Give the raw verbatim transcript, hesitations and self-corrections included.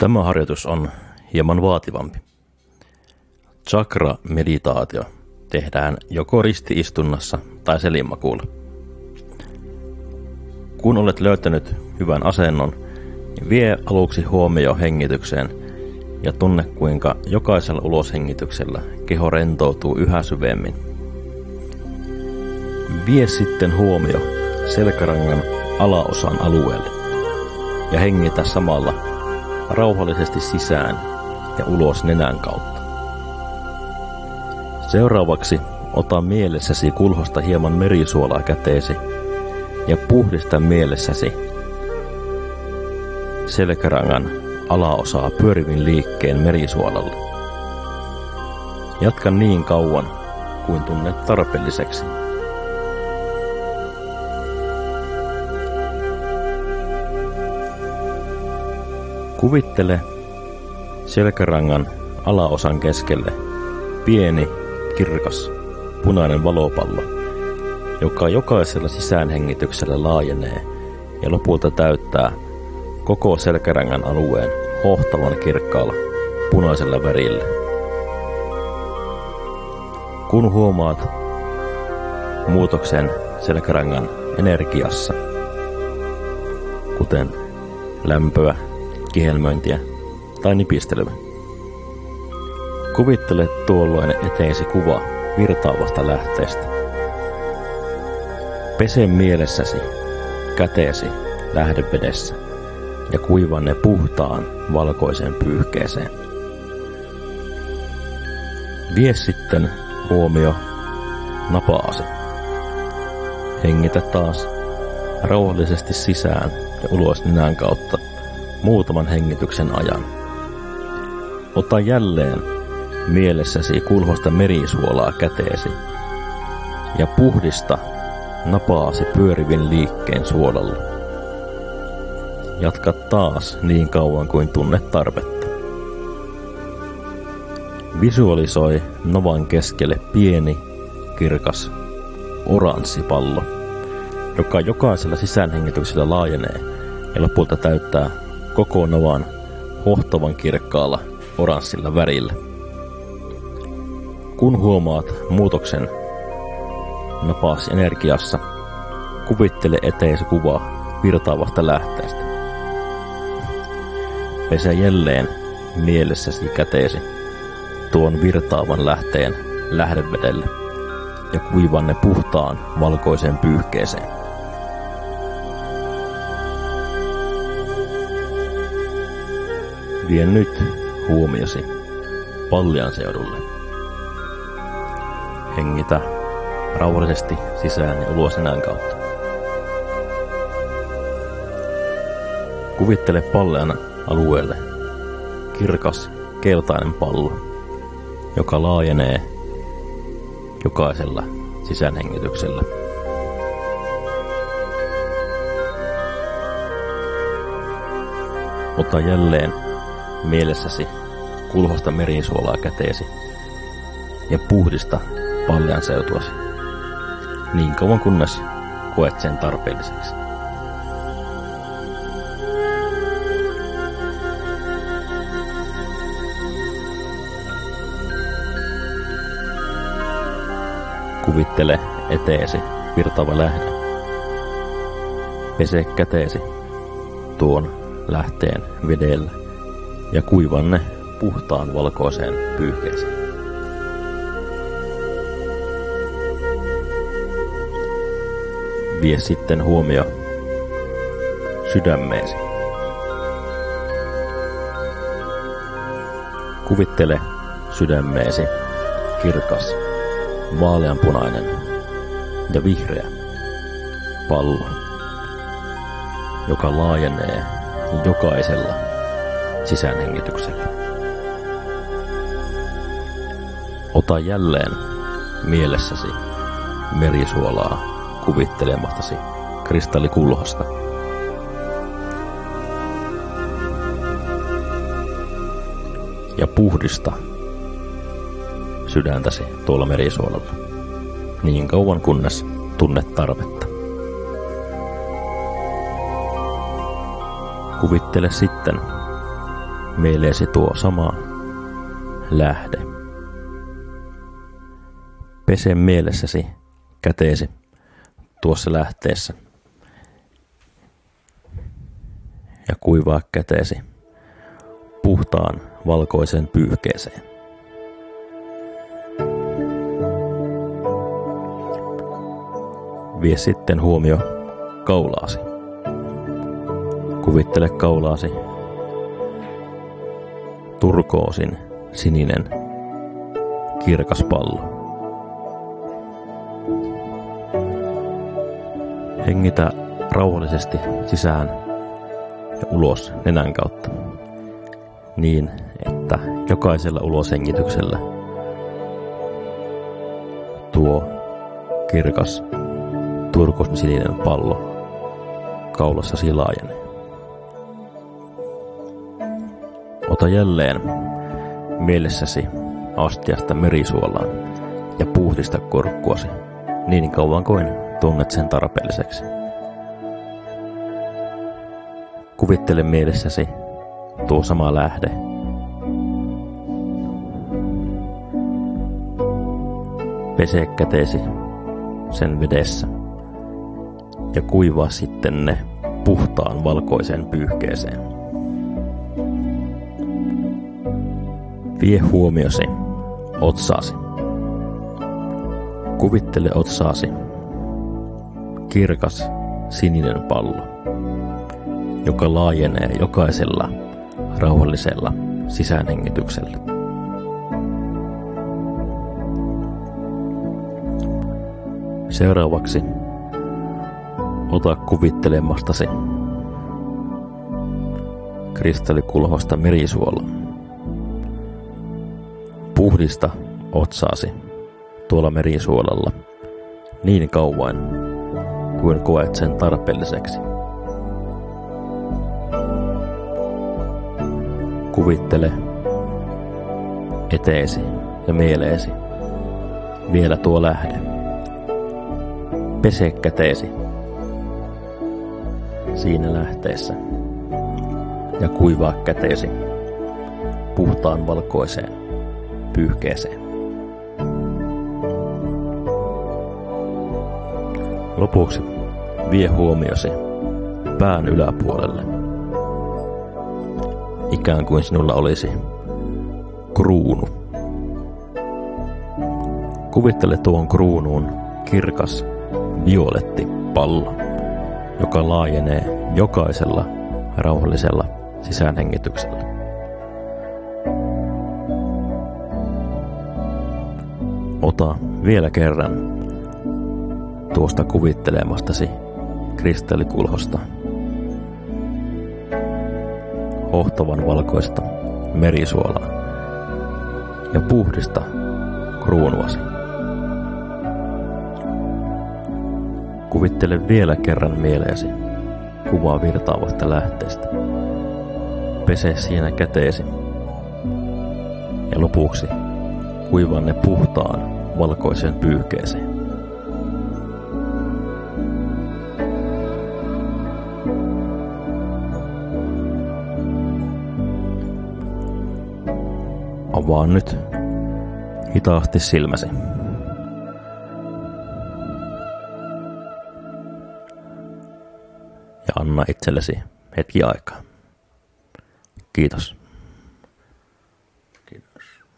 Tämä harjoitus on hieman vaativampi. Chakra-meditaatio tehdään joko risti-istunnassa tai selinmakuulla. Kun olet löytänyt hyvän asennon, niin vie aluksi huomio hengitykseen ja tunne, kuinka jokaisella uloshengityksellä keho rentoutuu yhä syvemmin. Vie sitten huomio selkärangan alaosan alueelle ja hengitä samalla rauhallisesti sisään ja ulos nenän kautta. Seuraavaksi ota mielessäsi kulhosta hieman merisuolaa käteesi ja puhdista mielessäsi selkärangan alaosaa pyörivin liikkeen merisuolalla. Jatka niin kauan kuin tunnet tarpeelliseksi. Kuvittele selkärangan alaosan keskelle pieni, kirkas, punainen valopallo, joka jokaisella sisäänhengityksellä laajenee ja lopulta täyttää koko selkärangan alueen hohtavan kirkkaalla punaisella värillä. Kun huomaat muutoksen selkärangan energiassa, kuten lämpöä, kihelmöintiä tai nipistelyä, kuvittele tuolloin eteesi kuva virtaavasta lähteestä. Pese mielessäsi käteesi lähdevedessä ja kuiva ne puhtaan valkoiseen pyyhkeeseen. Vie sitten huomio napaasi. Hengitä taas rauhallisesti sisään ja ulos nenän kautta muutaman hengityksen ajan. Ota jälleen mielessäsi kulhosta merisuolaa käteesi ja puhdista napaasi pyörivin liikkeen suolalla. Jatka taas niin kauan kuin tunnet tarvetta. Visualisoi navan keskelle pieni, kirkas, oranssi pallo, joka jokaisella sisäänhengityksellä laajenee ja lopulta täyttää koko navan hohtavan kirkkaalla oranssilla värillä. Kun huomaat muutoksen napaasi energiassa, kuvittele eteesi kuvaa virtaavasta lähteestä. Pese jälleen mielessäsi käteesi tuon virtaavan lähteen lähdevedelle ja kuiva ne puhtaan valkoiseen pyyhkeeseen. Vie nyt huomiosi Pallian seudulle. Hengitä rauhallisesti sisään ja ulos nenän kautta. Kuvittele Pallian alueelle kirkas keltainen pallo, joka laajenee jokaisella sisäänhengityksellä. Ota jälleen mielessäsi kulhosta merisuolaa käteesi ja puhdista Pallian seutuasi niin kauan kunnes koet sen tarpeelliseksi. Kuvittele eteesi virtaava lähde. Pese käteesi tuon lähteen vedellä ja kuivanne puhtaan valkoiseen pyyhkeeseen. Vie sitten huomio sydämeesi. Kuvittele sydämeesi kirkas, vaaleanpunainen ja vihreä pallo, joka laajenee jokaisella sisäänhengityksellä. Ota jälleen mielessäsi merisuolaa kuvittelemastasi kristallikulhosta. Ja puhdista sydäntäsi tuolla merisuolalla niin kauan kunnes tunnet tarvetta. Kuvittele sitten mieleesi tuo sama lähde. Pese mielessäsi käteesi tuossa lähteessä ja kuivaa käteesi puhtaan valkoisen pyyhkeeseen. Vie sitten huomio kaulaasi. Kuvittele kaulaasi turkoosin sininen kirkas pallo. Hengitä rauhallisesti sisään ja ulos nenän kautta niin, että jokaisella uloshengityksellä tuo kirkas turkosininen pallo kaulassasi laajenee. Ota jälleen mielessäsi astiasta merisuolaan ja puhdista kurkkuasi niin kauan kuin tunnet sen tarpeelliseksi. Kuvittele mielessäsi tuo sama lähde. Pese käteesi sen vedessä ja kuivaa sitten ne puhtaan valkoiseen pyyhkeeseen. Vie huomiosi otsaasi. Kuvittele otsaasi kirkas sininen pallo, joka laajenee jokaisella rauhallisella sisäänhengityksellä. Seuraavaksi ota kuvittelemastasi kristallikulhosta merisuola. Puhdista otsaasi tuolla merisuolalla niin kauan kuin koet sen tarpeelliseksi. Kuvittele eteesi ja mieleesi vielä tuo lähde. Pese käteesi siinä lähteessä ja kuivaa käteesi puhtaan valkoiseen pyyhkeeseen. Lopuksi vie huomiosi pään yläpuolelle, ikään kuin sinulla olisi kruunu. Kuvittele tuon kruunuun kirkas violetti pallo, joka laajenee jokaisella rauhallisella sisäänhengityksellä. Ota vielä kerran tuosta kuvittelemastasi kristallikulhosta hohtavan valkoista merisuolaa ja puhdista kruunuasi. Kuvittele vielä kerran mieleesi kuvaa virtaavasta lähteestä. Pese siinä käteesi ja lopuksi kuivaa ne puhtaan valkoiseen pyyhkeeseen. Avaa nyt hitaasti silmäsi. Ja anna itsellesi hetki aikaa. Kiitos. Kiitos.